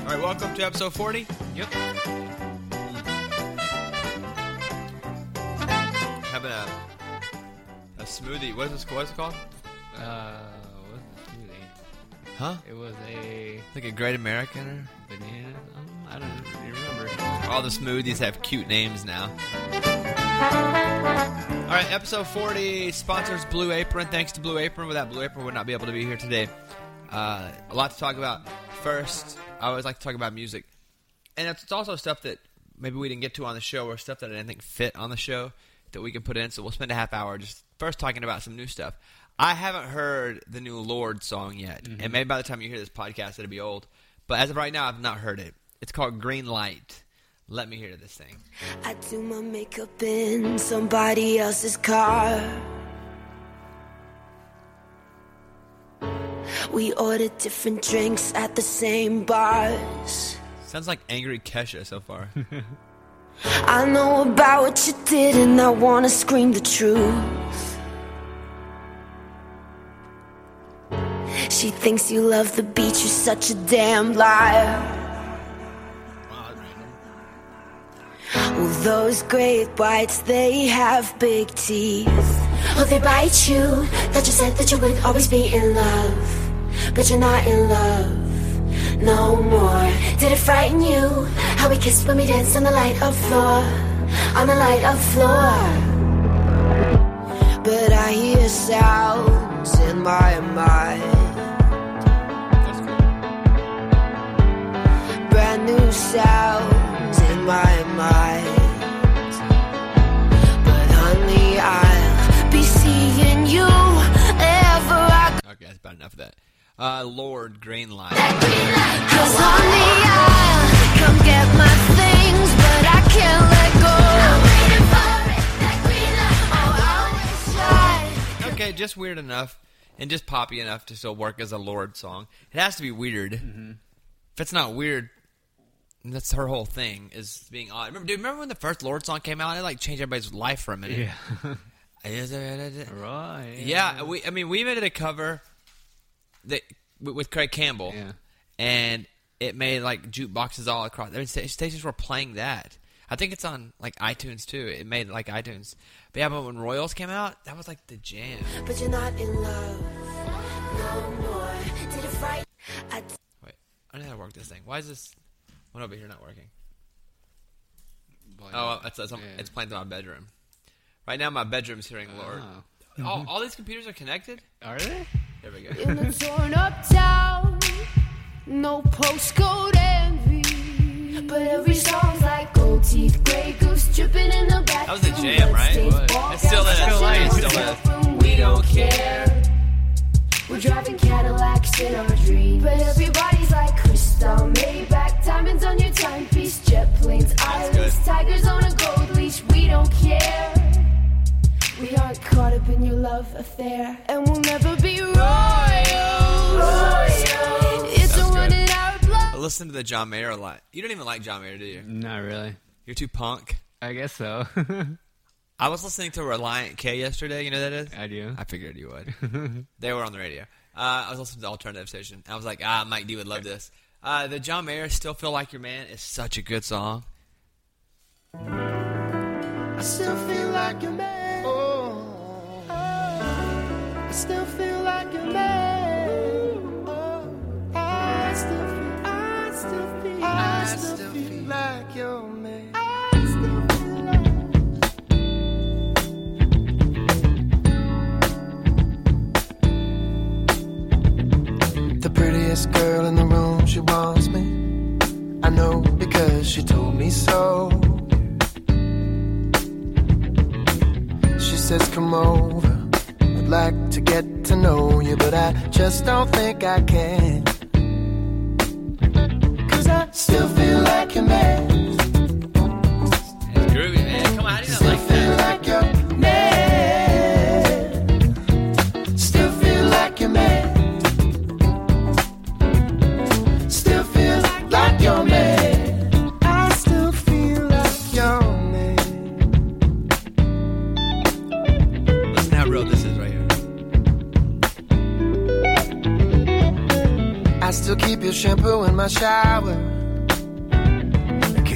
All right, welcome to episode 40. Yep. Having a smoothie. What is it called? What was the smoothie? Huh? It was a Like a Great American or? banana. I don't really remember. All the smoothies have cute names now. All right, episode 40 sponsors Blue Apron. Thanks to Blue Apron. Without Blue Apron, we would not be able to be here today. A lot to talk about. First, I always like to talk about music. And it's also stuff that maybe we didn't get to on the show or stuff that I didn't think fit on the show that we can put in. So we'll spend a half hour just first talking about some new stuff. I haven't heard the new Lorde song yet. Mm-hmm. And maybe by the time you hear this podcast, it'll be old. But as of right now, I've not heard it. It's called Green Light. Let me hear this thing. I do my makeup in somebody else's car. We order different drinks at the same bars. Sounds like Angry Kesha so far. I know about what you did and I wanna scream the truth. She thinks you love the beach, you're such a damn liar. Well, those great whites, they have big teeth. Oh, they bite you. That you said that you would always be in love, but you're not in love no more. Did it frighten you? How we kissed when we danced on the light of floor, on the light of floor. But I hear sounds in my mind. Brand new sounds in my mind. But honey, I'll be seeing you ever I Okay, that's about enough of that. Lorde, Green Light. Cause honey, I'll come get my things, but I can't let go. I'm waiting for it, that green light. Oh, I'll Okay, just weird enough and just poppy enough to still work as a Lorde song. It has to be weird. Mm-hmm. If it's not weird, that's her whole thing, is being odd. Remember when the first Lorde song came out? It like changed everybody's life for a minute. Yeah. Right. Yeah, we made it a cover that with Craig Campbell. Yeah. And it made like jukeboxes all across. I mean, stations were playing that. I think it's on like iTunes too. It made like iTunes. But yeah, but when Royals came out, that was like the jam. But you're not in love no more. Did it frighten? Wait, I know how to work this thing. Why is this one over here not working? It's playing in my bedroom. Right now, my bedroom's hearing Lorde. All these computers are connected? Are they? There we go. In a torn up town, no postcode envy. But every song's like gold teeth, gray goose dripping in the back. That was the jam, right? It still is. We don't care. We're driving Cadillacs in our dreams. But everybody's like crystal, Maybach, diamonds on your timepiece, jet planes, islands, tigers on a gold leash. We don't care. We aren't caught up in your love affair, and we'll never be royals. It's a run in our blood. I listen to the John Mayer a lot. You don't even like John Mayer, do you? Not really. You're too punk. I guess so. I was listening to Reliant K yesterday. You know who that is? I do. I figured you would. They were on the radio. I was listening to the alternative station. I was like, Mike D would love this. The John Mayer Still Feel Like Your Man is such a good song. I still feel like your man. I still feel like your man. I still feel like your man. The prettiest girl in the room, she wants me. I know because she told me so. She says come over, I'd like to get to know you, but I just don't think I can. Cause I still feel like your man. It's groovy, man. Come on, how do you not like Still feel that? like your man. Still feel like your man. Still feel like your man. I still feel like your man. Listen how real this is right here. I still keep your shampoo in my shower.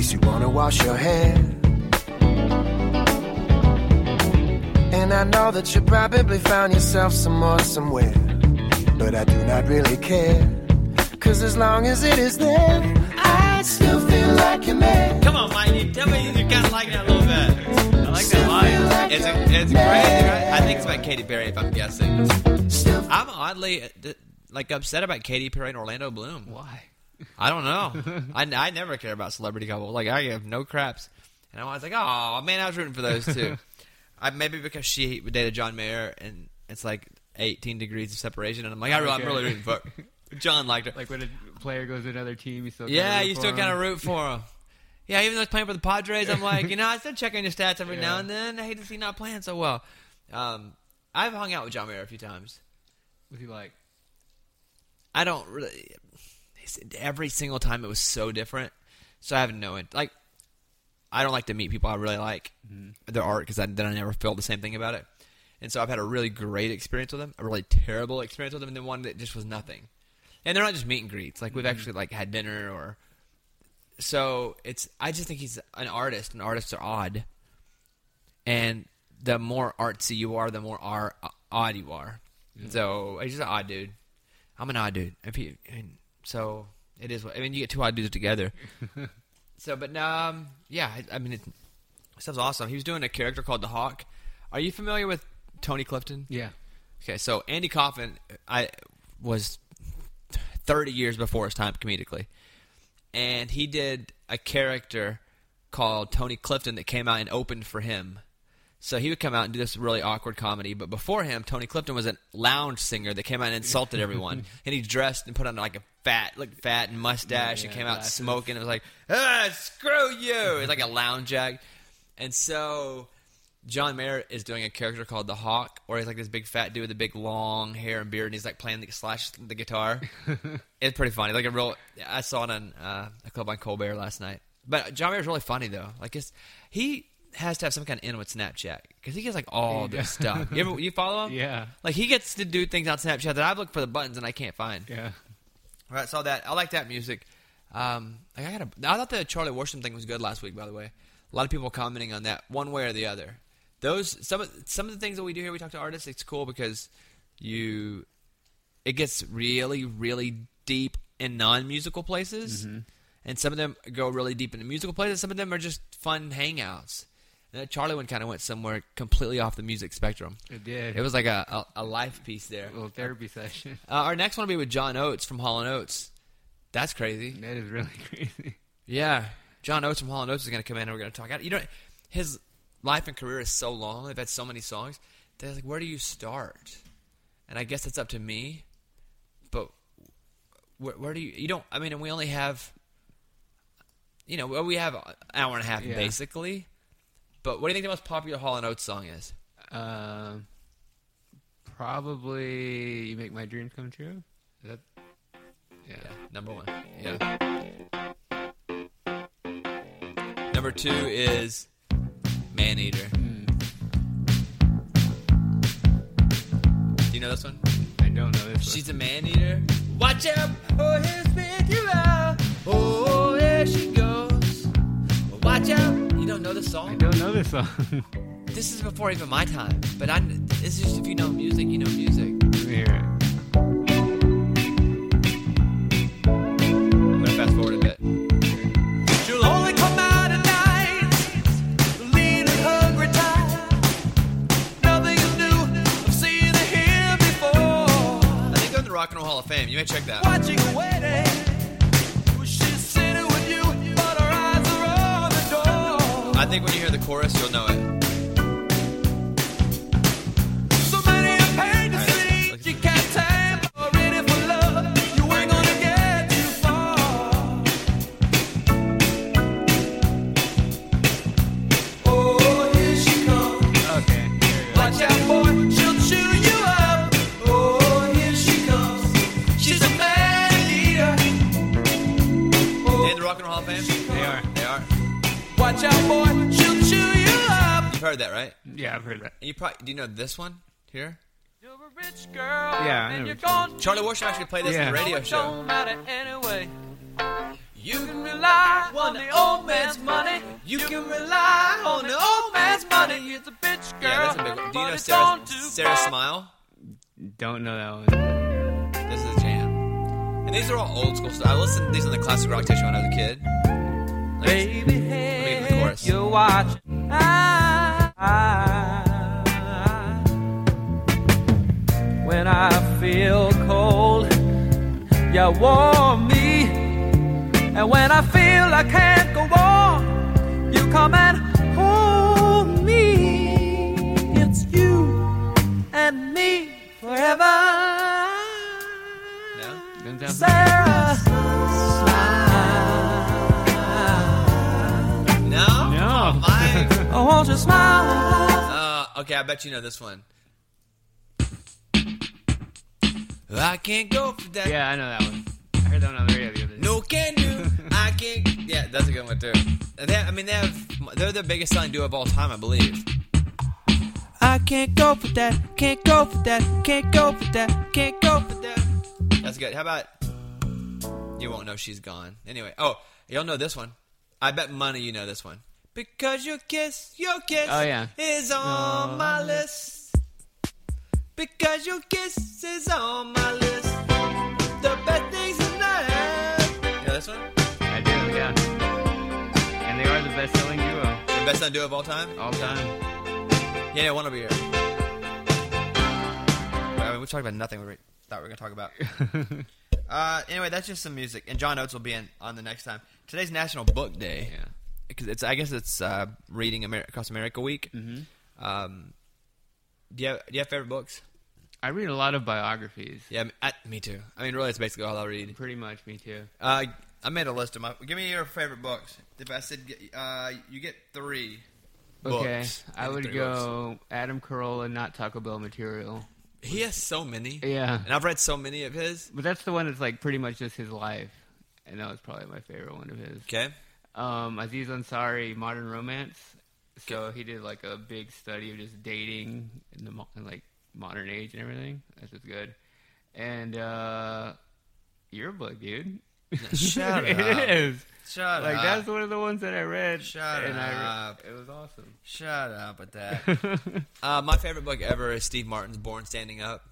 Makes you wanna wash your hair. And I know that you probably found yourself some more somewhere, but I do not really care, 'cause as long as it is there, I still feel like you're mad. Come on, Mike. Tell me you're kind of liking that a little bit. I like that line. It's crazy, right? I think it's about Katy Perry, if I'm guessing. I'm oddly upset about Katy Perry and Orlando Bloom. Why? I don't know. I never care about celebrity couples. Like, I have no craps. And I was like, oh, man, I was rooting for those two. Maybe because she dated John Mayer, and it's like 18 degrees of separation. And I'm like, I'm really rooting for her. John liked her. Like when a player goes to another team, you still you still kind of root for him. Yeah, even though he's playing for the Padres, I'm like, I still check on your stats every now and then. I hate to see not playing so well. I've hung out with John Mayer a few times. What's he like? I don't really. Every single time it was so different. So I have no. Like, I don't like to meet people I really like their art, because then I never feel the same thing about it. And so I've had a really great experience with them, a really terrible experience with them, and then one that just was nothing. And they're not just meet and greets. Like, we've actually had dinner or. So I just think he's an artist, and artists are odd. And the more artsy you are, the more odd you are. Yeah. So he's just an odd dude. I'm an odd dude. So it is. You get two odd dudes together. But stuff's awesome. He was doing a character called the Hawk. Are you familiar with Tony Clifton? Yeah. Okay, so Andy Kaufman, was 30 years before his time comedically, and he did a character called Tony Clifton that came out and opened for him. So he would come out and do this really awkward comedy, but before him, Tony Clifton was a lounge singer that came out and insulted everyone, and he dressed and put on like a fat and mustache, and came out smoking. It was like, screw you! It's like a lounge act. And so John Mayer is doing a character called the Hawk, where he's like this big fat dude with a big long hair and beard, and he's like playing the guitar. It's pretty funny. I saw it on a club on Colbert last night. But John Mayer's really funny though. Like, he has to have some kind of in with Snapchat, because he gets like all this stuff. You follow him? Yeah. Like, he gets to do things on Snapchat that I've looked for the buttons and I can't find. Yeah. All right, saw that. I like that music. I thought the Charlie Washington thing was good last week, by the way. A lot of people commenting on that, one way or the other. Some of the things that we do here, we talk to artists. It's cool because it gets really, really deep in non-musical places, and some of them go really deep into musical places. Some of them are just fun hangouts. And that Charlie one kind of went somewhere completely off the music spectrum. It did. It was like a life piece there. A little therapy session. Our next one will be with John Oates from Hall & Oates. That's crazy. That is really crazy. Yeah. John Oates from Hall & Oates is going to come in and we're going to talk. His life and career is so long. They've had so many songs. They're like, where do you start? And I guess it's up to me. But where do you don't, and we only have, we have an hour and a half basically. But what do you think the most popular Hall & Oates song is? Probably You Make My Dreams Come True. Is that? Yeah, number one. Yeah. Number two is Maneater. Do you know this one? I don't know this one. She's a man-eater. Watch out, or he'll spit you out. Oh, there she goes. Watch out. You don't know this song? I don't know this song. This is before even my time. But this is just, if you know music, you know music. Let me hear it. I'm going to fast forward a bit. She'll only come out at night, lean and hungry tired. Nothing is new. I've seen her here before. I think they're in the Rock and Roll Hall of Fame. You may check that. Watching her waiting. She's sitting with you, but her eyes are on the door. I think when you hear the chorus, you'll know it. So many are paid to see. You can't tame or ready for love. You ain't gonna get too far. Oh, here she comes. Okay. Watch out, boy, she'll chew you up. Oh, here she comes. She's a man-eater. They in the Rock and Roll Hall of Fame? They are. They are. Watch out, boy, she'll chew you up. You've heard that, right? Yeah, I've heard that. And do you know this one here? You're a rich girl, Yeah, I and know you're which gone. Charlie Worsham actually played this in the radio show. Don't matter anyway. You can rely on the old man's money. You can rely on the old man's money. It's a bitch girl. Yeah, that's a big one. Do you know Sarah Smile? Don't know that one. This is a jam. And these are all old school stuff. I listened to these on the classic rock station when I was a kid. Baby, hey, you watch. When I feel cold, you warm me. And when I feel I can't go on, you come and hold me. It's you and me forever. No? Sarah. No? No. Mike. Oh, won't you smile? Okay, I bet you know this one. I can't go for that. Yeah, I know that one. I heard that one on the radio the other day. No can do. I can't. Yeah, that's a good one too. They're the biggest selling duo of all time, I believe. I can't go for that. Can't go for that. Can't go for that. Can't go for that. That's good. How about You Won't Know She's Gone? Anyway, you'll know this one. I bet money you know this one. Because your kiss Oh, yeah. is on my list. Because your kiss is on my list. The best things in life. You know this one? I do, yeah. And they are the best-selling duo. The best selling duo of all time? All time. Yeah, one over here. I mean, we talked about nothing we thought we were going to talk about. Anyway, that's just some music. And John Oates will be on the next time. Today's National Book Day. Yeah. Because I guess it's Reading Across America Week. Mm-hmm. Do you have favorite books? I read a lot of biographies. Yeah, me too. I mean, really, it's basically all I read. Pretty much, me too. I made a list of my. Give me your favorite books. If I said you get 3 Okay, books. I would go Adam Carolla, Not Taco Bell Material. He has so many. Yeah. And I've read so many of his. But that's the one that's like pretty much just his life. And that was probably my favorite one of his. Okay. Aziz Ansari, Modern Romance. So he did like a big study of just dating in like modern age and everything. That's just good. And your book, dude. Shut up. It is. Shut like up. that's one of the ones that I read. Shut up. It was awesome. Shut up with that. My favorite book ever is Steve Martin's Born Standing Up.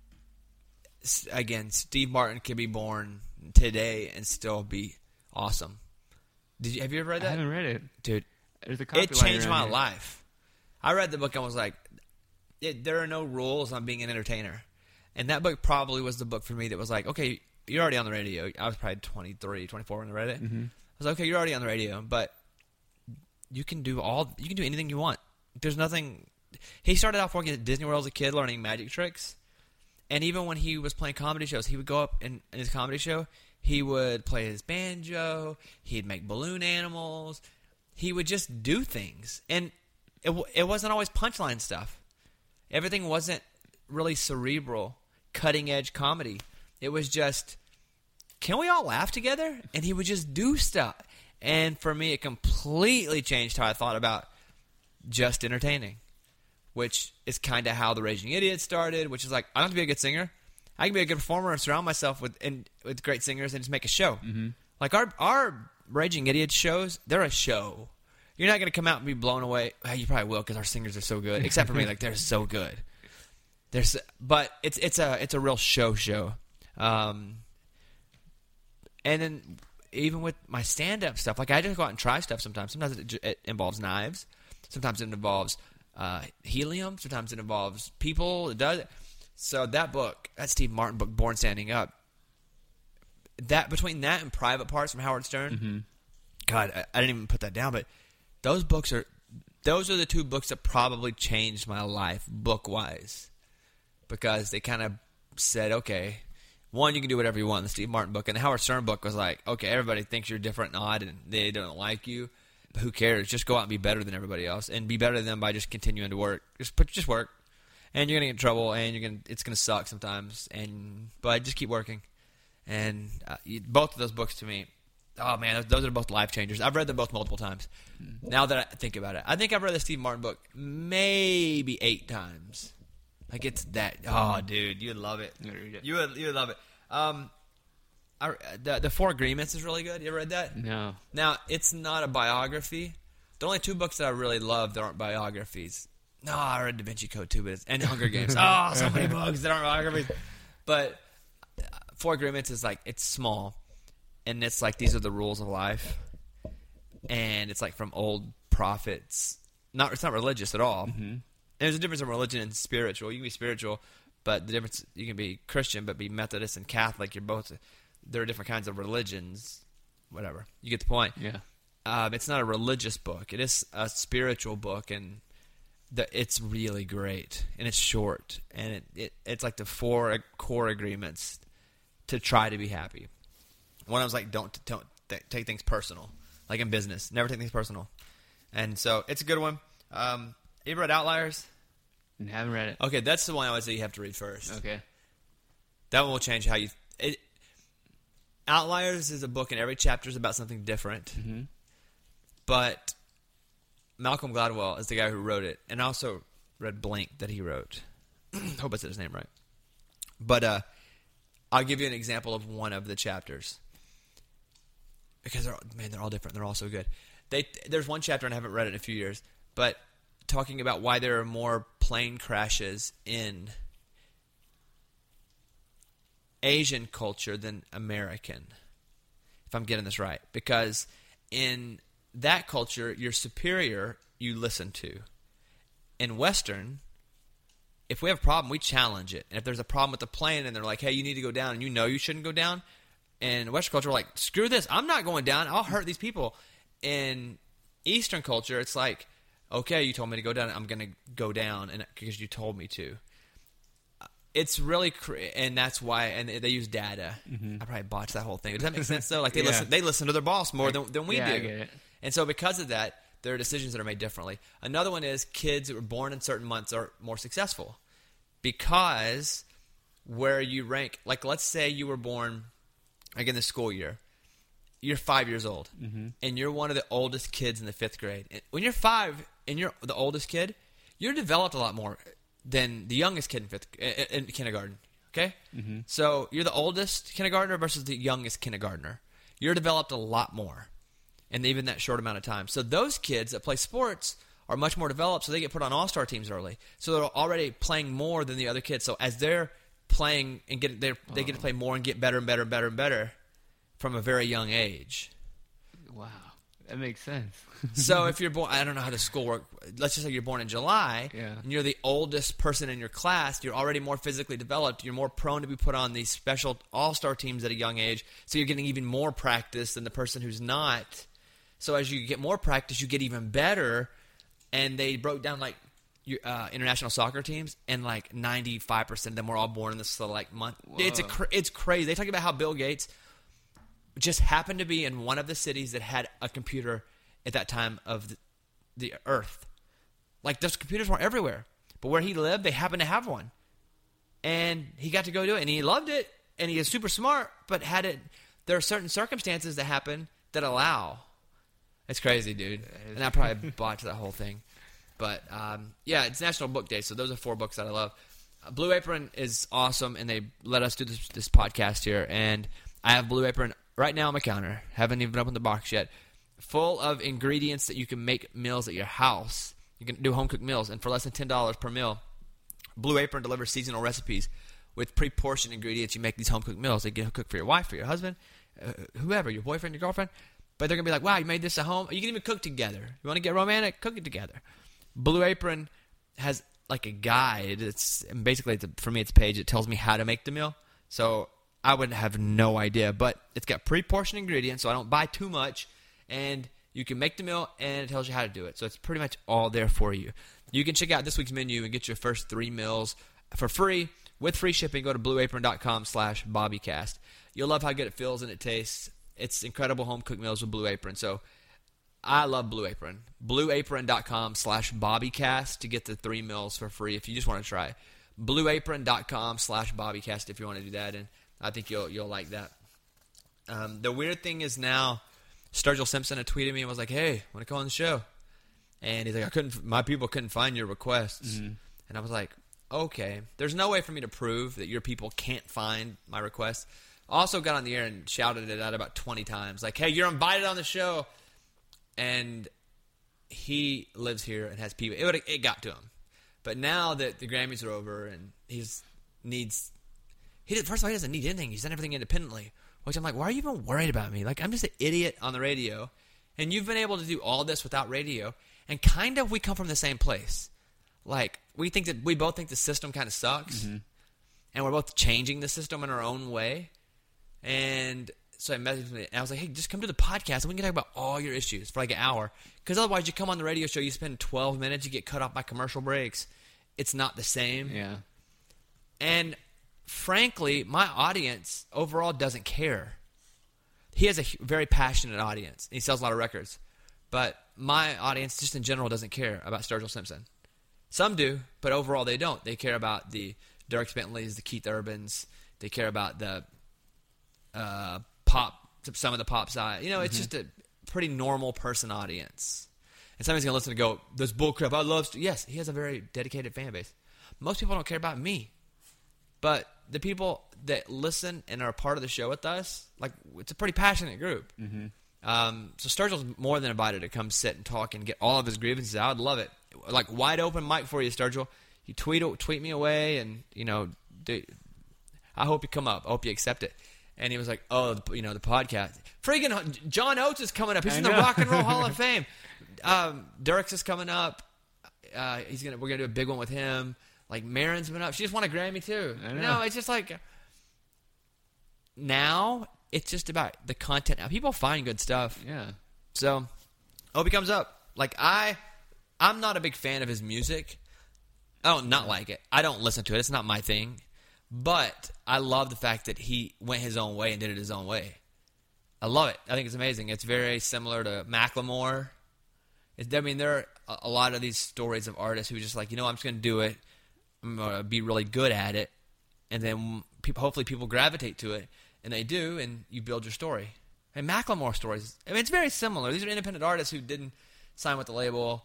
Again, Steve Martin can be born today and still be awesome. Have you ever read that? I haven't read it. Dude, There's a it copyright changed around my here. life. I read the book and was like, there are no rules on being an entertainer. And that book probably was the book for me that was like, okay, you're already on the radio. I was probably 23, 24 when I read it. Mm-hmm. I was like, okay, you're already on the radio, but you can do anything you want. There's nothing. He started off working at Disney World as a kid, learning magic tricks. And even when he was playing comedy shows, he would go up in his comedy show, he would play his banjo, he'd make balloon animals, he would just do things. And it wasn't always punchline stuff. Everything wasn't really cerebral, cutting-edge comedy. It was just, can we all laugh together? And he would just do stuff. And for me, it completely changed how I thought about just entertaining, which is kind of how The Raging Idiot started, which is like, I don't have to be a good singer. I can be a good performer and surround myself with great singers and just make a show. Mm-hmm. Like our Raging Idiot shows, they're a show. You're not going to come out and be blown away. Well, you probably will because our singers are so good. Except for me, like they're so good. But it's a real show. And then even with my stand-up stuff, like I just go out and try stuff sometimes. Sometimes it involves knives. Sometimes it involves helium. Sometimes it involves people. It does. So that book, that Steve Martin book, Born Standing Up, that between that and Private Parts from Howard Stern, Mm-hmm. God, I didn't even put that down, but those are the 2 books that probably changed my life book-wise, because they kind of said, okay, one, you can do whatever you want in the Steve Martin book, and the Howard Stern book was like, okay, everybody thinks you're different and odd, and they don't like you, but who cares? Just go out and be better than everybody else, and be better than them by just continuing to work. Just work, and you're gonna get in trouble, and it's gonna suck sometimes, but just keep working. And both of those books to me, oh man, those are both life changers. I've read them both multiple times. Now that I think about it, I think I've read the Steve Martin book maybe 8 times. Like it's that. Oh, dude, you would love it. You would love it. the Four Agreements is really good. You ever read that? No. Now, it's not a biography. The only 2 books that I really love that aren't biographies. No, I read Da Vinci Code too, and Hunger Games. Oh, so many books that aren't biographies. But Four Agreements is like, it's small, and it's like, these are the rules of life, and it's like from old prophets. It's not religious at all. Mm-hmm. There's a difference in religion and spiritual. You can be spiritual, but the difference, you can be Christian but be Methodist and Catholic. You're both. There are different kinds of religions. Whatever, you get the point. Yeah. It's not a religious book. It is a spiritual book, and it's really great, and it's short, and it's like the 4 core agreements to try to be happy. One was like, don't take things personal, like in business. Never take things personal. And so it's a good one. You ever read Outliers? I haven't read it. Okay, that's the one I would say you have to read first. Okay. That one will change how you... Outliers is a book, and every chapter is about something different. Mm-hmm. But Malcolm Gladwell is the guy who wrote it. And I also read Blink that he wrote. Hope I said his name right. But I'll give you an example of one of the chapters. Because they're all different. They're all so good. There's one chapter, and I haven't read it in a few years, but talking about why there are more plane crashes in Asian culture than American, if I'm getting this right. Because in that culture, your superior you listen to. In Western, if we have a problem, we challenge it. And if there's a problem with the plane and they're like, hey, you need to go down, and you shouldn't go down, in Western culture, we're like, screw this, I'm not going down, I'll hurt these people. In Eastern culture, it's like, okay, you told me to go down, I'm going to go down because you told me to. It's really, and that's why, and they use data. Mm-hmm. I probably botched that whole thing. Does that make sense though? Like they listen to their boss more than we do. I get it. And so because of that, there are decisions that are made differently. Another one is kids that were born in certain months are more successful because where you rank, like let's say you were born like in the school year, you're 5 years old, mm-hmm. and you're one of the oldest kids in the 5th grade. And when you're 5 and you're the oldest kid, you're developed a lot more than the youngest kid in kindergarten. Okay, mm-hmm. So you're the oldest kindergartner versus the youngest kindergartner. You're developed a lot more, and even that short amount of time. So those kids that play sports are much more developed, so they get put on all-star teams early. So they're already playing more than the other kids. So as they're playing and they get to play more and get better and better and better and better from a very young age. Wow, that makes sense. So if you're born, I don't know how the school works. Let's just say you're born in July, and you're the oldest person in your class. You're already more physically developed. You're more prone to be put on these special all-star teams at a young age. So you're getting even more practice than the person who's not. So as you get more practice, you get even better. And they broke down like international soccer teams, and like 95% of them were all born in this like month. Whoa. It's crazy. They talk about how Bill Gates just happened to be in one of the cities that had a computer at that time of the earth. Like those computers weren't everywhere, but where he lived, they happened to have one, and he got to go do it, and he loved it, and he is super smart. But there are certain circumstances that happen that allow. It's crazy, dude. And I probably botched that whole thing. But, yeah, it's National Book Day, so those are 4 books that I love. Blue Apron is awesome, and they let us do this podcast here. And I have Blue Apron right now on my counter. Haven't even opened the box yet. Full of ingredients that you can make meals at your house. You can do home-cooked meals. And for less than $10 per meal, Blue Apron delivers seasonal recipes with pre-portioned ingredients. You make these home-cooked meals. They get cooked for your wife, for your husband, whoever, your boyfriend, your girlfriend. But they're going to be like, wow, you made this at home? You can even cook together. You want to get romantic? Cook it together. Blue Apron has like a guide. Basically, for me, it's a page. It tells me how to make the meal. So I would have no idea. But it's got pre-portioned ingredients, so I don't buy too much. And you can make the meal, and it tells you how to do it. So it's pretty much all there for you. You can check out this week's menu and get your first 3 meals for free with free shipping. Go to blueapron.com/BobbyCast. You'll love how good it feels and it tastes. It's incredible home-cooked meals with Blue Apron. So I love Blue Apron. Blueapron.com/BobbyCast to get the 3 meals for free if you just want to try. Blueapron.com/BobbyCast if you want to do that, and I think you'll like that. The weird thing is now, Sturgill Simpson had tweeted me and was like, "Hey, want to come on the show?" And he's like, my people couldn't find your requests." Mm-hmm. And I was like, okay, there's no way for me to prove that your people can't find my requests. Also got on the air and shouted it out about 20 times. Like, hey, you're invited on the show. And he lives here and has people. It got to him. But now that the Grammys are over and first of all, he doesn't need anything. He's done everything independently. Which I'm like, why are you even worried about me? Like, I'm just an idiot on the radio. And you've been able to do all this without radio. And kind of we come from the same place. Like, we both think the system kind of sucks. Mm-hmm. And we're both changing the system in our own way. And so I messaged me, and I was like, hey, just come to the podcast, and we can talk about all your issues for like an hour. Because otherwise, you come on the radio show, you spend 12 minutes, you get cut off by commercial breaks. It's not the same. Yeah. And frankly, my audience overall doesn't care. He has a very passionate audience. He sells a lot of records. But my audience, just in general, doesn't care about Sturgill Simpson. Some do, but overall they don't. They care about the Dierks Bentleys, the Keith Urbans. They care about the pop, some of the pop side. It's just a pretty normal person audience. And somebody's going to listen and go, "This bullcrap, I love..." Yes, he has a very dedicated fan base. Most people don't care about me. But the people that listen and are a part of the show with us, like, it's a pretty passionate group. Mm-hmm. So Sturgill's more than invited to come sit and talk and get all of his grievances out. I'd love it. Like, wide open mic for you, Sturgill. You tweet me away, and I hope you come up. I hope you accept it. And he was like, "Oh, the podcast. Freaking John Oates is coming up. He's in the Rock and Roll Hall of Fame. Dierks is coming up. We're gonna do a big one with him. Like, Marin's been up. She just won a Grammy too. I know. No, it's just like now it's just about the content. Now people find good stuff. Yeah. So I hope he comes up. Like, I'm not a big fan of his music. I don't not like it. I don't listen to it. It's not my thing. But I love the fact that he went his own way and did it his own way. I love it. I think it's amazing. It's very similar to Macklemore. There are a lot of these stories of artists who are just like, I'm just going to do it. I'm going to be really good at it. And then hopefully people gravitate to it. And they do, and you build your story. And Macklemore stories, it's very similar. These are independent artists who didn't sign with the label.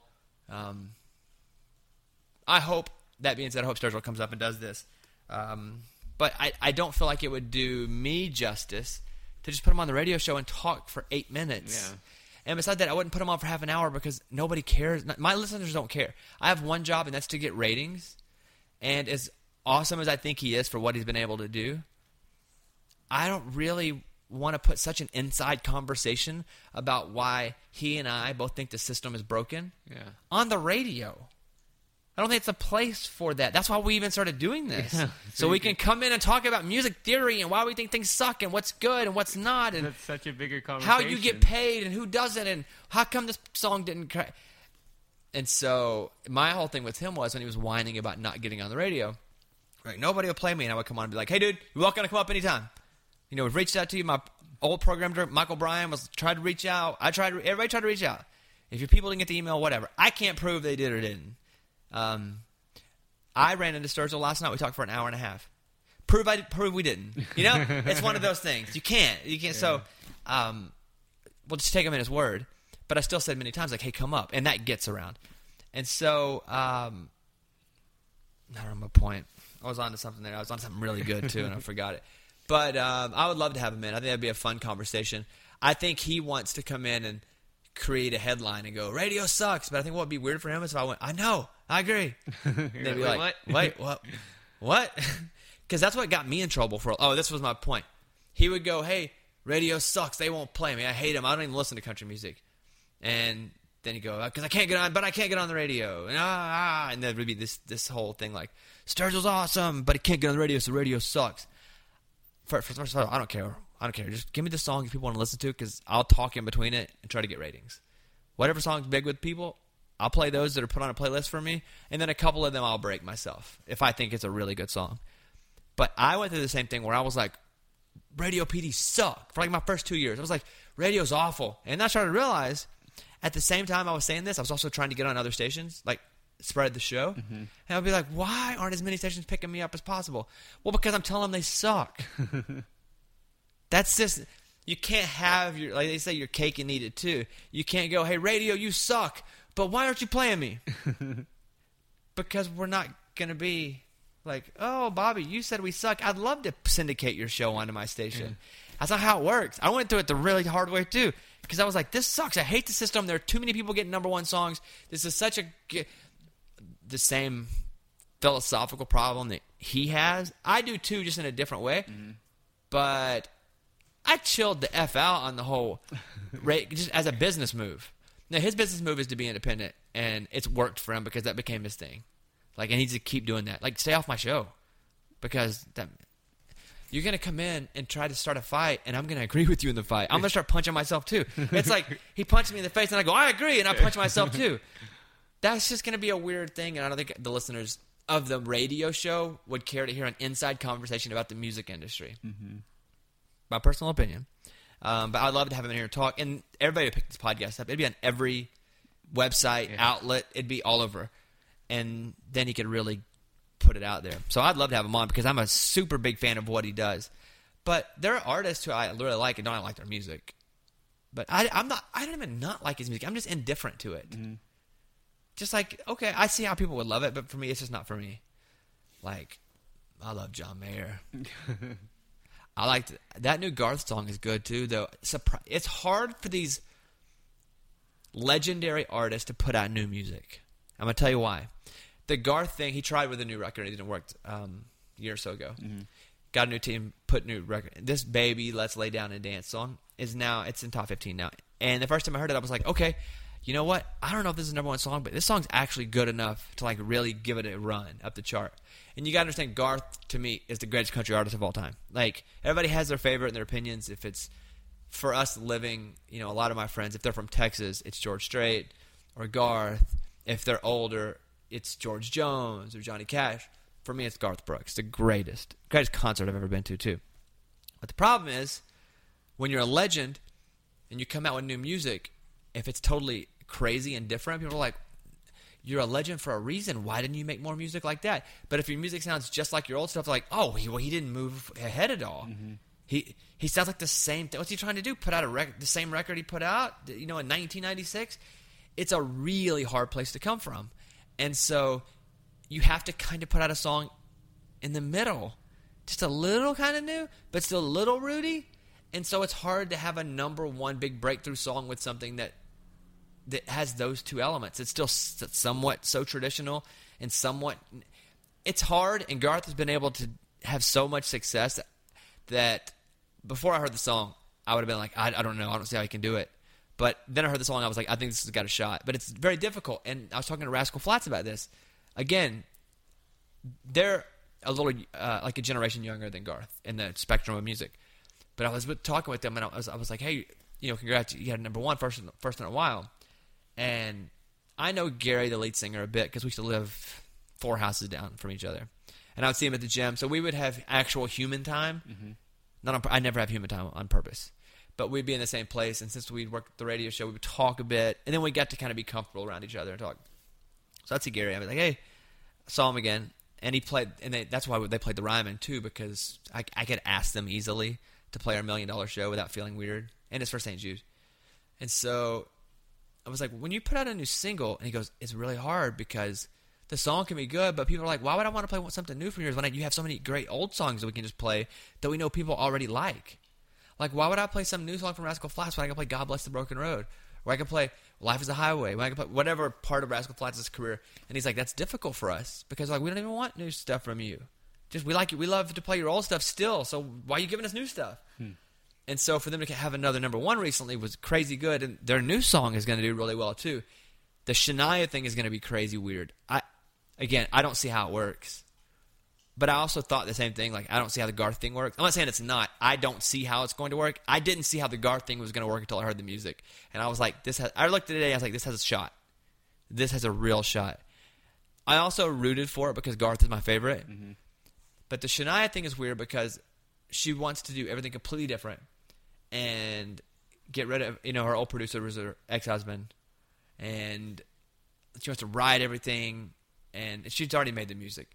I hope, that being said, I hope Sturgill comes up and does this. But I don't feel like it would do me justice to just put him on the radio show and talk for 8 minutes. Yeah. And besides that, I wouldn't put him on for half an hour because nobody cares. My listeners don't care. I have one job, and that's to get ratings. And as awesome as I think he is for what he's been able to do, I don't really want to put such an inside conversation about why he and I both think the system is broken on the radio. I don't think it's a place for that. That's why we even started doing this. Yeah, so we can come in and talk about music theory and why we think things suck and what's good and what's not. And that's such a bigger conversation. How you get paid and who doesn't and how come this song didn't crack. And so my whole thing with him was when he was whining about not getting on the radio, like, nobody will play me. And I would come on and be like, "Hey, dude, you're welcome to come up anytime." We've reached out to you. My old program director, Michael Bryan, tried to reach out. Everybody tried to reach out. If your people didn't get the email, whatever. I can't prove they did or didn't. I ran into Sturgill last night. We talked for an hour and a half. Prove we didn't. It's one of those things. You can't. Yeah. So, we'll just take him in his word. But I still said many times, like, "Hey, come up," and that gets around. And so, I don't know my point. I was on to something there. I was on something really good too, and I forgot it. But I would love to have him in. I think that'd be a fun conversation. I think he wants to come in and create a headline and go, "Radio sucks." But I think what would be weird for him is if I went, "I know, I agree." They'd be like, "Wait, what?" Because that's what got me in trouble for. Oh, this was my point. He would go, "Hey, radio sucks. They won't play me. I hate them. I don't even listen to country music." And then he'd go, "Because I can't get on the radio." And there would be this whole thing like, "Sturgill's awesome, but he can't get on the radio, so the radio sucks." First of all, I don't care. Just give me the songs people want to listen to, because I'll talk in between it and try to get ratings. Whatever song's big with people, I'll play those that are put on a playlist for me, and then a couple of them I'll break myself if I think it's a really good song. But I went through the same thing where I was like, Radio PD sucked for like my first 2 years. I was like, radio's awful. And I started to realize, at the same time I was saying this, I was also trying to get on other stations, like spread the show. Mm-hmm. And I'd be like, why aren't as many stations picking me up as possible? Well, because I'm telling them they suck. That's just, you can't have your, like they say, your cake and eat it too. You can't go, "Hey, radio, you suck, but why aren't you playing me?" Because we're not going to be Like, oh, Bobby, you said we suck. I'd love to syndicate your show onto my station. That's not how it works. I went through it the really hard way, too, because I was like, this sucks. I hate the system. There are too many people getting number one songs. This is such the same philosophical problem that he has. I do, too, just in a different way. Mm-hmm. But I chilled the F out on the whole just as a business move. Now, his business move is to be independent, and it's worked for him because that became his thing. Like, and he needs to keep doing that. Like, stay off my show because you're going to come in and try to start a fight, and I'm going to agree with you in the fight. I'm going to start punching myself, too. It's like he punched me in the face, and I go, I agree, and I punch myself, too. That's just going to be a weird thing, and I don't think the listeners of the radio show would care to hear an inside conversation about the music industry. Mm-hmm. My personal opinion. But I'd love to have him in here and talk. And everybody would pick this podcast up. It'd be on every website, outlet. It'd be all over. And then he could really put it out there. So I'd love to have him on because I'm a super big fan of what he does. But there are artists who I really like and don't like their music. But I don't even not like his music. I'm just indifferent to it. Mm-hmm. Just like, okay, I see how people would love it, but for me, it's just not for me. Like, I love John Mayer. I liked that new Garth song is good too, though. It's hard for these legendary artists to put out new music. I'm gonna tell you why. The Garth thing, he tried with a new record, it didn't work a year or so ago. Mm-hmm. Got a new team, put new record. This Baby, Let's Lay Down and Dance song it's in top 15 now. And the first time I heard it, I was like, okay, you know what? I don't know if this is the number one song, but this song's actually good enough to like really give it a run up the chart. And you got to understand, Garth, to me, is the greatest country artist of all time. Like, everybody has their favorite and their opinions. If it's for us living, a lot of my friends, if they're from Texas, it's George Strait or Garth. If they're older, it's George Jones or Johnny Cash. For me, it's Garth Brooks, the greatest concert I've ever been to, too. But the problem is, when you're a legend and you come out with new music, if it's totally crazy and different, people are like, you're a legend for a reason. Why didn't you make more music like that? But if your music sounds just like your old stuff, like, oh, he didn't move ahead at all. Mm-hmm. He sounds like the same thing. What's he trying to do? Put out the same record he put out, in 1996? It's a really hard place to come from. And so you have to kind of put out a song in the middle. Just a little kind of new, but still a little rooty. And so it's hard to have a number one big breakthrough song with something that has those two elements. It's still somewhat so traditional and somewhat... It's hard, and Garth has been able to have so much success that before I heard the song, I would have been like, I don't know. I don't see how he can do it. But then I heard the song, I was like, I think this has got a shot. But it's very difficult. And I was talking to Rascal Flatts about this. Again, they're a little like a generation younger than Garth in the spectrum of music. But I was talking with them, and I was like, hey, congrats, you had number one first in a while. And I know Gary, the lead singer, a bit because we used to live 4 houses down from each other. And I would see him at the gym. So we would have actual human time. Mm-hmm. I never have human time on purpose. But we'd be in the same place. And since we'd worked the radio show, we would talk a bit. And then we got to kind of be comfortable around each other and talk. So I'd see Gary. I'd be like, hey, I saw him again. And he played. And that's why they played the Ryman, too, because I could ask them easily to play our $1 Million show without feeling weird. And it's for St. Jude. And so I was like, when you put out a new single, and he goes, it's really hard because the song can be good, but people are like, why would I want to play something new from yours when you have so many great old songs that we can just play that we know people already like? Like, why would I play some new song from Rascal Flatts when I can play God Bless the Broken Road? Or I can play Life is a Highway, when I can play whatever part of Rascal Flatts' career. And he's like, that's difficult for us because like we don't even want new stuff from you. Just we like you. We love to play your old stuff still, so why are you giving us new stuff? And so for them to have another number one recently was crazy good, and their new song is going to do really well too. The Shania thing is going to be crazy weird. I don't see how it works. But I also thought the same thing, like I don't see how the Garth thing works. I'm not saying it's not. I don't see how it's going to work. I didn't see how the Garth thing was going to work until I heard the music. And I was like, I looked at it today, I was like, this has a shot. This has a real shot. I also rooted for it because Garth is my favorite. Mm-hmm. But the Shania thing is weird because she wants to do everything completely different. And get rid of, her old producer was her ex-husband. And she wants to write everything. And she's already made the music.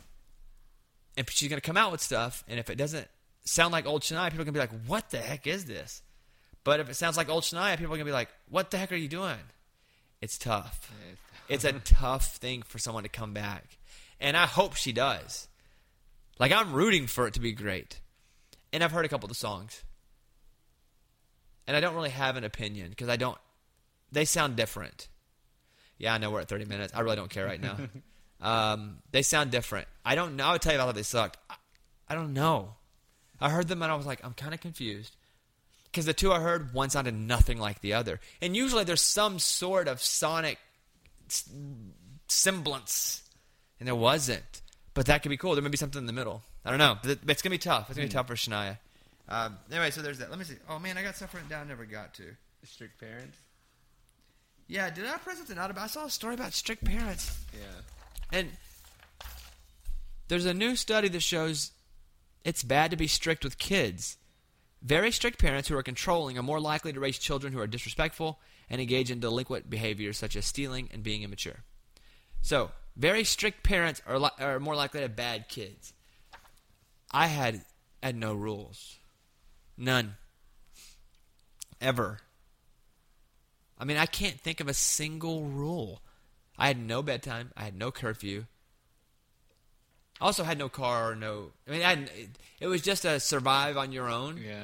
And she's going to come out with stuff. And if it doesn't sound like old Shania, people are going to be like, what the heck is this? But if it sounds like old Shania, people are going to be like, what the heck are you doing? It's tough. It's a tough thing for someone to come back. And I hope she does. Like, I'm rooting for it to be great. And I've heard a couple of the songs. And I don't really have an opinion because they sound different. Yeah, I know we're at 30 minutes. I really don't care right now. They sound different. I don't know. I would tell you about how they sucked. I don't know. I heard them and I was like, I'm kind of confused. Because the two I heard, one sounded nothing like the other. And usually there's some sort of sonic semblance. And there wasn't. But that could be cool. There may be something in the middle. I don't know. It's going to be tough. It's going to be tough for Shania. Anyway, so there's that. Let me see. Oh, man, I got stuff written down I never got to. Strict parents. Yeah, did I present it out about? I saw a story about strict parents. Yeah. And there's a new study that shows it's bad to be strict with kids. Very strict parents who are controlling are more likely to raise children who are disrespectful and engage in delinquent behaviors such as stealing and being immature. So, very strict parents are more likely to have bad kids. I had no rules. None. Ever. I mean, I can't think of a single rule. I had no bedtime. I had no curfew. I also had no car or no... I mean, it was just a survive on your own. Yeah.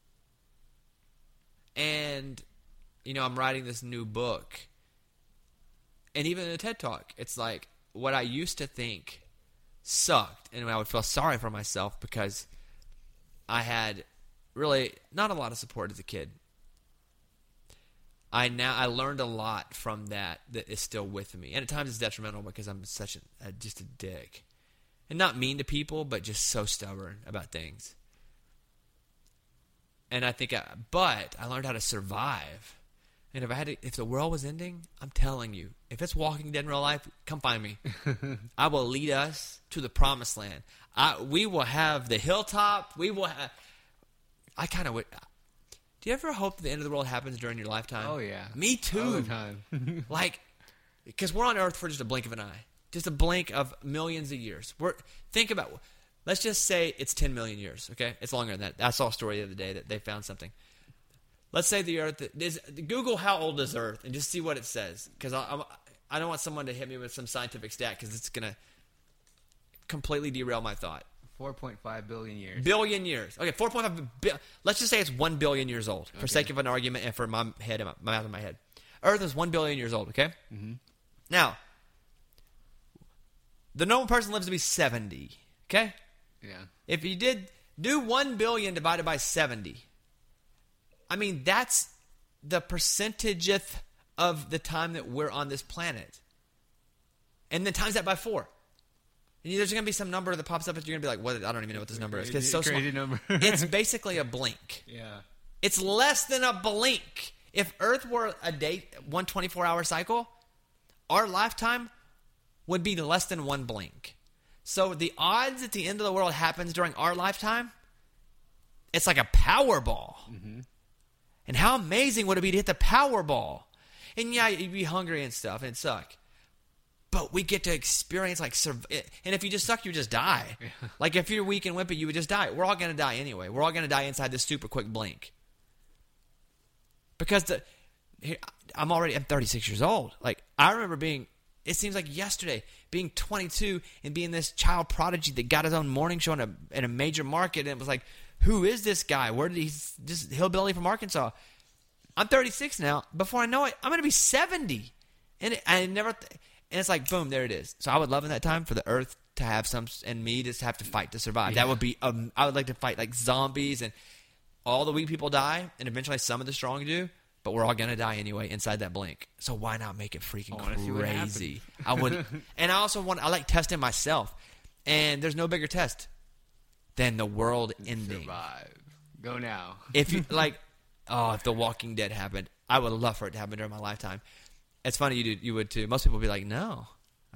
And, I'm writing this new book. And even in a TED Talk, it's like what I used to think sucked. And I would feel sorry for myself because I had really not a lot of support as a kid. I learned a lot from that is still with me. And at times it's detrimental because I'm such just a dick. And not mean to people, but just so stubborn about things. And I think, but I learned how to survive. And if the world was ending, I'm telling you, if it's Walking Dead in real life, come find me. I will lead us to the promised land. We will have the hilltop. We will have. I kind of would. Do you ever hope the end of the world happens during your lifetime? Oh yeah, me too. All the time. Because we're on Earth for just a blink of an eye. Just a blink of millions of years. Think about, let's just say it's 10 million years, okay? It's longer than that. I saw a story the other day that they found something. Let's say the Earth is, Google how old is Earth and just see what it says. Because I don't want someone to hit me with some scientific stat because it's going to completely derail my thought. 4.5 billion years. Billion years. Okay, 4.5 billion. Let's just say it's 1 billion years old for sake of an argument and for my math in my head. Earth is 1 billion years old, okay? Mm-hmm. Now, the normal person lives to be 70, okay? Yeah. If you do 1 billion divided by 70, I mean, that's the percentage of the time that we're on this planet. And then times that by 4. And there's going to be some number that pops up that you're going to be like, what? I don't even know what this number is. Because it's so crazy small. Number. It's basically a blink. Yeah. It's less than a blink. If Earth were a day, 1 24-hour cycle, our lifetime would be less than one blink. So the odds that the end of the world happens during our lifetime, it's like a Powerball. Mm-hmm. And how amazing would it be to hit the Powerball? And yeah, you'd be hungry and stuff, and it'd suck. But we get to experience, and if you just suck, you just die. Yeah. Like, if you're weak and wimpy, you would just die. We're all going to die anyway. We're all going to die inside this super quick blink. Because I'm 36 years old. Like, I remember it seems like yesterday, being 22 and being this child prodigy that got his own morning show in a major market, and it was like, who is this guy? Where did he's just hillbilly from Arkansas? I'm 36 now. Before I know it, I'm going to be 70. And it's like, boom, there it is. So I would love in that time for the Earth to have and me just have to fight to survive. Yeah. That would be, I would like to fight like zombies, and all the weak people die, and eventually some of the strong do, but we're all going to die anyway inside that blink. So why not make it freaking crazy? I would, and I like testing myself, and there's no bigger test than the world ending. Survive. Go now. If you, if The Walking Dead happened, I would love for it to happen during my lifetime. It's funny you would too. Most people would be like, no.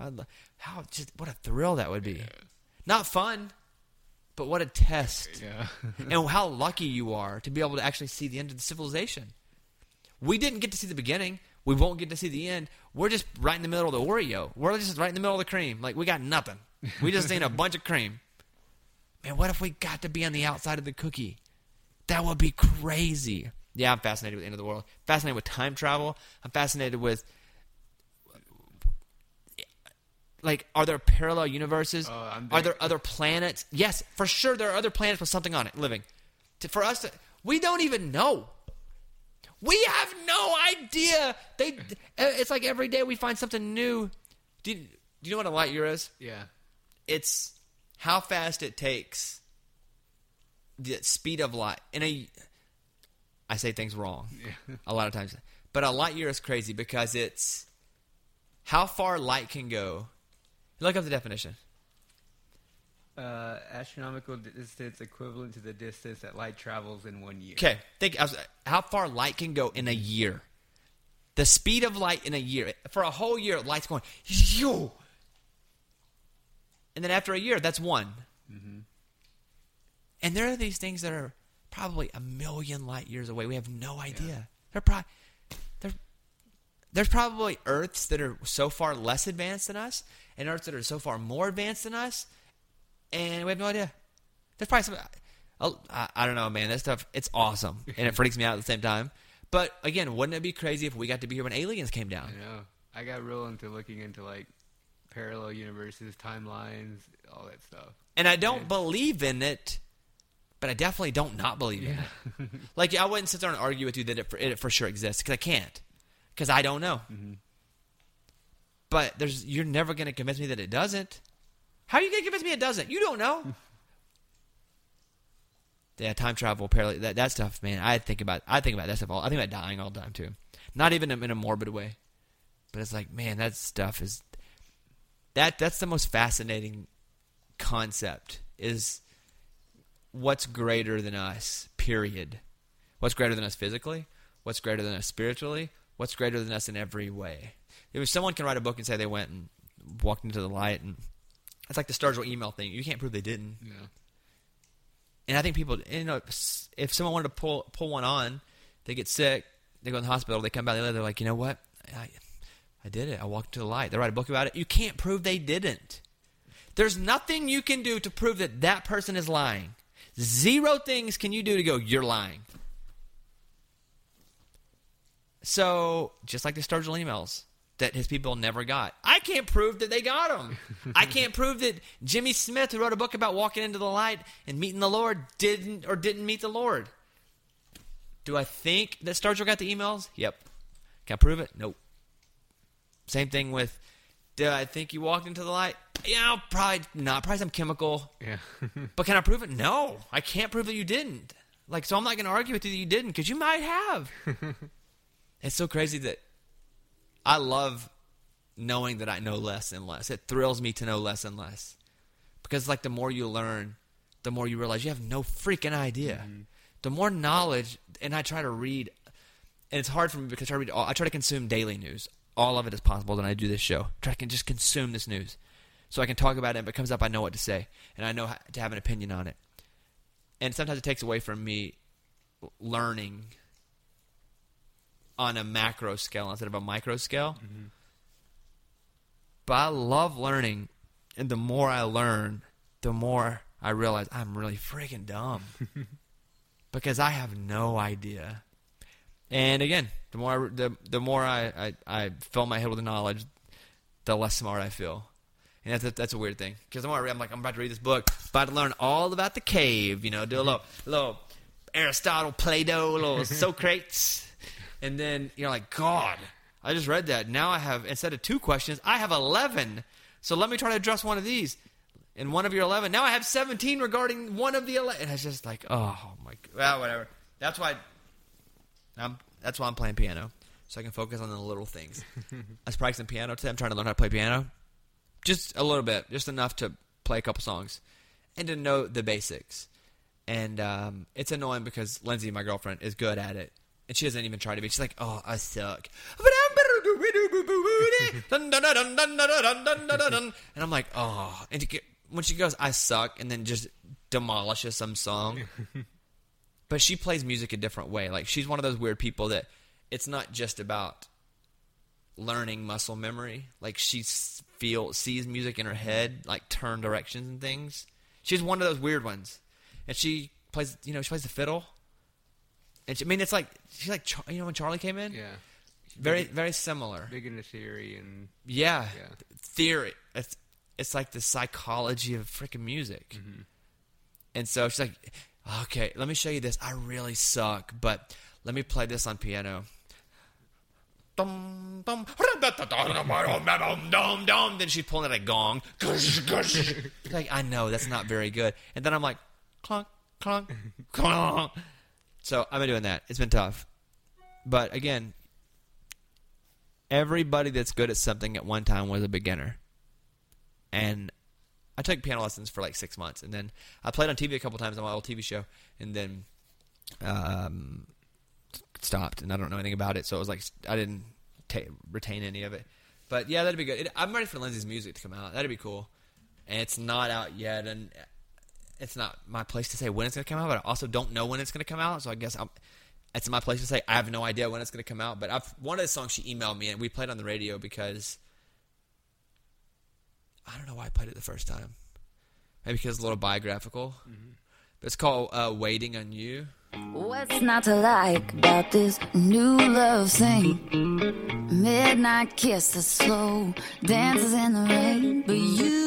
What a thrill that would be. Yeah. Not fun, but what a test. Yeah. And how lucky you are to be able to actually see the end of the civilization. We didn't get to see the beginning. We won't get to see the end. We're just right in the middle of the Oreo. We're just right in the middle of the cream. Like, we got nothing. We just ate a bunch of cream. Man, what if we got to be on the outside of the cookie? That would be crazy. Yeah, I'm fascinated with the end of the world. Fascinated with time travel. I'm fascinated with Like, are there parallel universes? I'm Are big. there other planets? Yes, for sure there are other planets with something on it living. For us, we don't even know. We have no idea. It's like every day we find something new. Do you know what a light year is? Yeah. It's how fast it takes the speed of light. I say things wrong a lot of times. But a light year is crazy because it's how far light can go. Look up the definition. Astronomical distance equivalent to the distance that light travels in 1 year. Okay, think how far light can go in a year. The speed of light in a year. For a whole year, light's going, yo. And then after a year, that's one. Mm-hmm. And there are these things that are probably a million light years away. We have no idea. There's probably Earths that are so far less advanced than us, and Earths that are so far more advanced than us, and we have no idea. There's probably some. I don't know, man. That stuff, it's awesome, and it freaks me out at the same time. But again, wouldn't it be crazy if we got to be here when aliens came down? I know. I got real into looking into like parallel universes, timelines, all that stuff. And I don't believe in it, but I definitely don't not believe in it. Like, I wouldn't sit there and argue with you that it for sure exists, because I can't. Because I don't know. Mm-hmm. But you're never going to convince me that it doesn't. How are you going to convince me it doesn't? You don't know. Yeah, time travel, parallel, that stuff, man. I think about that stuff. I think about dying all the time too. Not even in a morbid way, but it's like, man, that stuff is that's the most fascinating concept. Is what's greater than us? Period. What's greater than us physically? What's greater than us spiritually? What's greater than us in every way? If someone can write a book and say they went and walked into the light, and it's like the Sturgill email thing. You can't prove they didn't. Yeah. And I think people, if someone wanted to pull one on, they get sick, they go in the hospital, they come back, they're like, you know what? I did it. I walked into the light. They write a book about it. You can't prove they didn't. There's nothing you can do to prove that person is lying. 0 things can you do to go, you're lying. So, just like the Sturgill emails that his people never got. I can't prove that they got them. I can't prove that Jimmy Smith, who wrote a book about walking into the light and meeting the Lord, didn't meet the Lord. Do I think that Sturgill got the emails? Yep. Can I prove it? Nope. Same thing with, do I think you walked into the light? Yeah, probably not. Probably some chemical. Yeah. But can I prove it? No. I can't prove that you didn't. Like, so I'm not going to argue with you that you didn't, because you might have. It's so crazy that I love knowing that I know less and less. It thrills me to know less and less. Because, like, the more you learn, the more you realize you have no freaking idea. Mm-hmm. The more knowledge, and I try to read, and it's hard for me because I try to consume daily news. All of it as possible when I do this show. I can just consume this news. So I can talk about it, and if it comes up, I know what to say. And I know how to have an opinion on it. And sometimes it takes away from me learning on a macro scale instead of a micro scale. Mm-hmm. But I love learning, and the more I learn, the more I realize I'm really freaking dumb. Because I have no idea. And again, the more I fill my head with knowledge, the less smart I feel. And that's a weird thing. Because the more I read, I'm like, I'm about to read this book, about to learn all about the cave, do a little Aristotle, Plato, a little Socrates. And then you're like, God, I just read that. Now I have, instead of 2 questions, I have 11. So let me try to address one of these. And one of your 11, now I have 17 regarding one of the 11. And it's just like, oh my God. Well, whatever. That's why I'm playing piano. So I can focus on the little things. I was practicing piano today. I'm trying to learn how to play piano. Just a little bit. Just enough to play a couple songs. And to know the basics. And it's annoying because Lindsay, my girlfriend, is good at it. And she doesn't even try to be. She's like, oh, I suck. And I'm like, oh. And when she goes, I suck, and then just demolishes some song. But she plays music a different way. Like, she's one of those weird people that it's not just about learning muscle memory. Like, she sees music in her head, like turn directions and things. She's one of those weird ones. And she plays, she plays the fiddle. And it's like, she's like, when Charlie came in? Yeah. very very similar. Big into theory and Yeah, Yeah. theory. It's like the psychology of freaking music. Mm-hmm. And so she's like, okay, let me show you this. I really suck, but let me play this on piano. Dum, dum, dum, dum. Then she's pulling out a gong. Like, I know, that's not very good. And then I'm like, clunk, clunk, clunk. So I've been doing that. It's been tough. But again, everybody that's good at something at one time was a beginner. And I took piano lessons for like 6 months, and then I played on TV a couple times on my old TV show, and then stopped, and I don't know anything about it, so it was like I didn't retain any of it. But yeah, that'd be good. I'm ready for Lindsay's music to come out. That'd be cool. And it's not out yet, and it's not my place to say when it's going to come out, but I also don't know when it's going to come out, so I guess it's my place to say I have no idea when it's going to come out. But one of the songs she emailed me, and we played on the radio because I don't know why I played it the first time. Maybe because it's a little biographical. Mm-hmm. But it's called Waiting on You. What's not to like about this new love thing? Midnight kisses, slow dances in the rain. But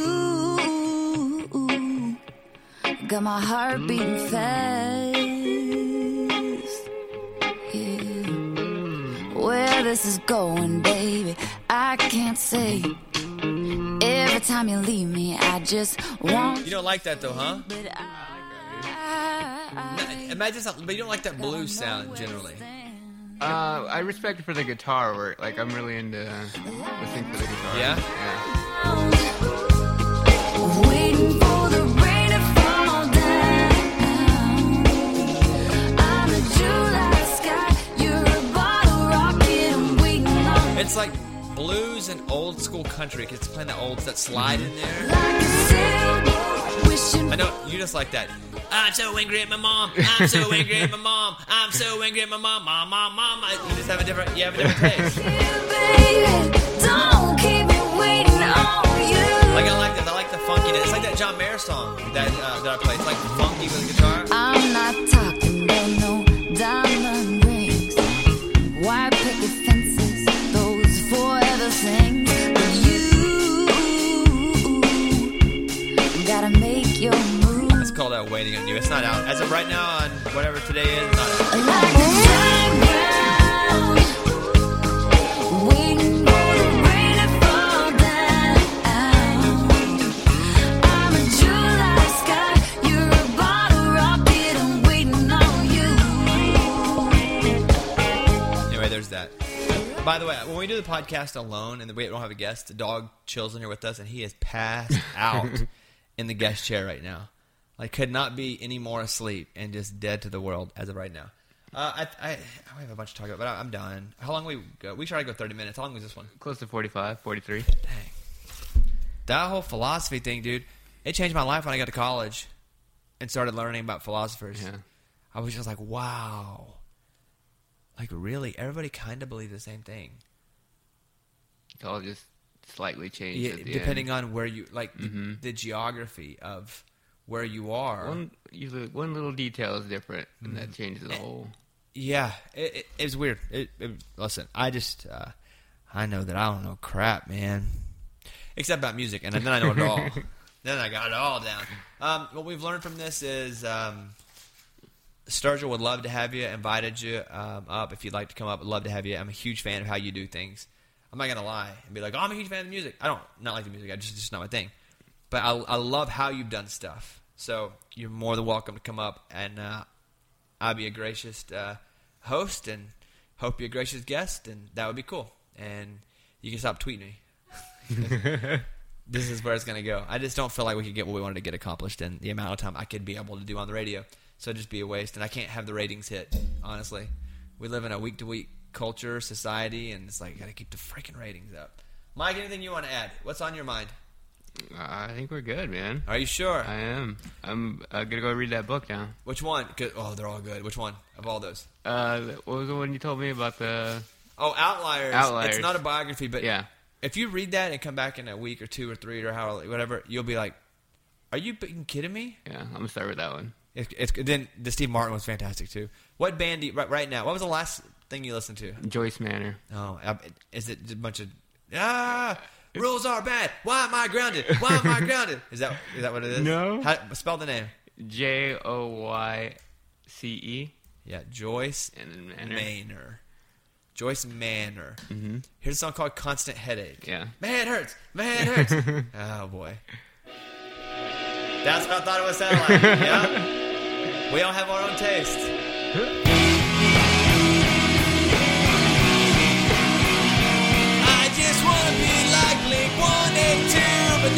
you got my heart beating fast. Yeah. Where this is going, baby, I can't say. Every time you leave me, I just want. You don't like that though, huh? But Imagine something, but you don't like that blues sound generally. I respect it for the guitar work. Like, I'm really into listening to the guitar. Yeah? Waiting for the rain to fall down. I'm a July sky. You're a bottle rocket. I'm waiting on. It's like blues and old school country, because it's playing that slide in there. Like a sailboat wishing. I know, you just like that. I'm so angry at my mom. I'm so angry at my mom. I'm so angry at my mom. Mom. You just have a different taste. Baby, don't keep me waiting on you. Like I like this. I like the funkiness. It's like that John Mayer song that I play. It's like funky with the guitar. I'm not talking about no diamond rings, white picket fences, those forever things. But you gotta make your move. It's called Waiting on You. It's not out as of right now on whatever today is. Not out. Like the ground, waiting for the rain to fall down. I'm a July sky. You're a bottle rocket. I'm waiting on you. Anyway, there's that. By the way, when we do the podcast alone and we don't have a guest, the dog chills in here with us, and he is passed out in the guest chair right now. Like, could not be any more asleep and just dead to the world as of right now. I have a bunch to talk about, but I'm done. How long we go? We tried to go 30 minutes. How long was this one? Close to 45, 43. Dang. That whole philosophy thing, dude, it changed my life when I got to college and started learning about philosophers. Yeah. I was just like, wow. Like, really? Everybody kind of believes the same thing. It's all just slightly changed Yeah, at the depending end. on where you, like, the geography of where you are. Usually one little detail is different, and that changes the whole. Yeah, it was weird. Listen, I know that I don't know crap, man. Except about music, and then I know it all. Then I got it all down. What we've learned from this is Sturgill would love to have you, invited you up. If you'd like to come up, would love to have you. I'm a huge fan of how you do things. I'm not going to lie and be like, oh, I'm a huge fan of the music. I don't not like the music. It's just not my thing. But I love how you've done stuff. So you're more than welcome to come up, and I'll be a gracious host and hope you're a gracious guest, and that would be cool. And you can stop tweeting me. This is where it's going to go. I just don't feel like we could get what we wanted to get accomplished in the amount of time I could be able to do on the radio. So it'd just be a waste, and I can't have the ratings hit, honestly. We live in a week-to-week culture, society, and it's like, got to keep the freaking ratings up. Mike, anything you want to add? What's on your mind? I think we're good, man. Are you sure? I am. I'm gonna go read that book now. Which one? Oh, they're all good. Which one of all those? What was the one you told me about the? Oh, Outliers. Outliers. It's not a biography, but Yeah. if you read that and come back in a week or two or three or however, whatever, you'll be like, "Are you fucking kidding me?" Yeah, I'm gonna start with that one. Then the Steve Martin was fantastic too. What band do you, right now? What was the last thing you listen to? Joyce Manor. Oh, is it a bunch of rules are bad? Why am I grounded? Why am I grounded? Is that what it is? No. Spell the name. Joyce. Yeah, Joyce And then Manor. Manor. Joyce Manor. Mm-hmm. Here's a song called Constant Headache. Yeah. My head hurts. My head hurts. Oh, boy. That's what I thought it would sound like. Yeah. We all have our own taste. I just want to be like Blink-182, but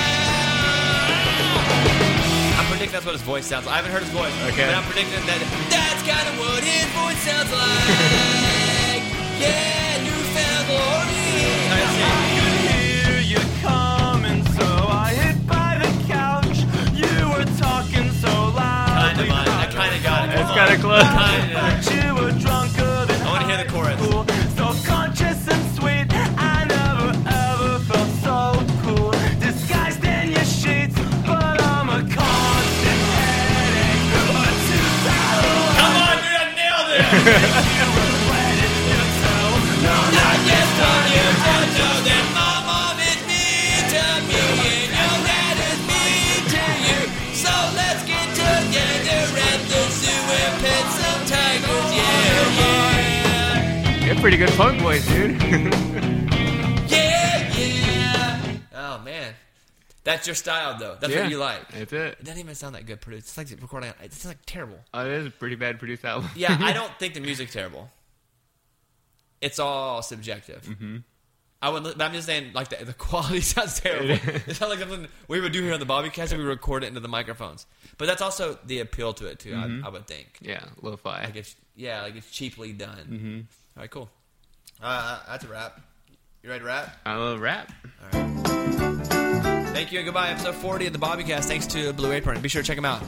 now I'm predicting that's what his voice sounds like. I haven't heard his voice, Okay. but I'm predicting that's kind of what his voice sounds like. Yeah, newfound glory. Hear you coming, so I hid by the couch. You were talking so loud. I kind of got it. It's kind of close. You were drunker than I want to hear the chorus. cool. So conscious and sweet. I never ever felt so cool. Disguised in your sheets, but I'm a constant headache. But too bad. Come on, dude, I nailed it. You regretted yourself. No, not this time. You don't know that my mom is mean to me and your dad is mean to you. So let's get together at the zoo and pet some tigers. Yeah, yeah. You have pretty good funk voice, dude. Yeah, yeah. Oh, man. That's your style, though. That's Yeah, what you like. That's it. It doesn't even sound that good produced. It's like recording. It's like terrible. Oh, it is a pretty bad produced album. Yeah, I don't think the music's terrible. It's all subjective. Mm-hmm. But I'm just saying, like the quality sounds terrible. It sounds like something we would do here on the Bobbycast, and we record it into the microphones. But that's also the appeal to it too. I would think. Yeah, lo-fi. Like it's cheaply done. Mm-hmm. All right, cool. That's a wrap. You ready to wrap? I love rap. All right. Thank you and goodbye. Episode 40 of the Bobbycast. Thanks to Blue Apron. Be sure to check them out.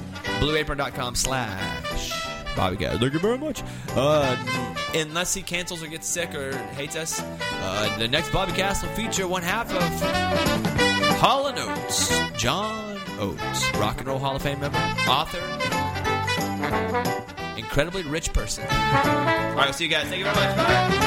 BlueApron.com/Bobbycast. Thank you very much. Unless he cancels or gets sick or hates us, the next Bobbycast will feature one half of Hall & Oates, John Oates, Rock and Roll Hall of Fame member, author, incredibly rich person. All right, we'll see you guys. Thank you very much. Bye.